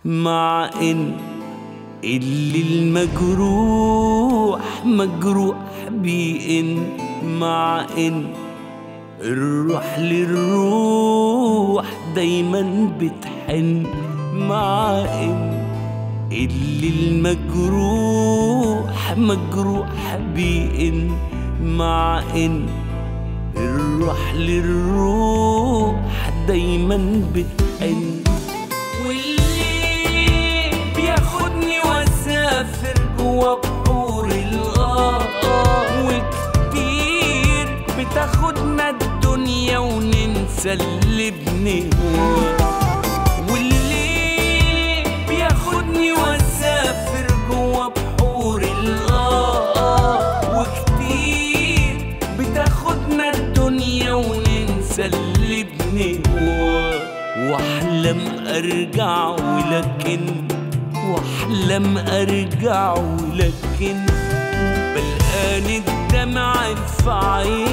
مع إن اللي المجروح مجروح بيئن، مع إن الروح للروح دايما بتحن، مع إن اللي المجروح مجروح بيئن، مع إن الروح للروح دايما بتحن. واللي بياخدني واسافر جوا بحور وكتير بتاخدنا الدنيا وننسى اللي بنهواه. واللي بياخدني واسافر جوا بحور وكتير بتاخدنا الدنيا وننسى اللي بنهواه. واحلم ارجع واحلم ارجع ولكن بلقاني الدمع في عيني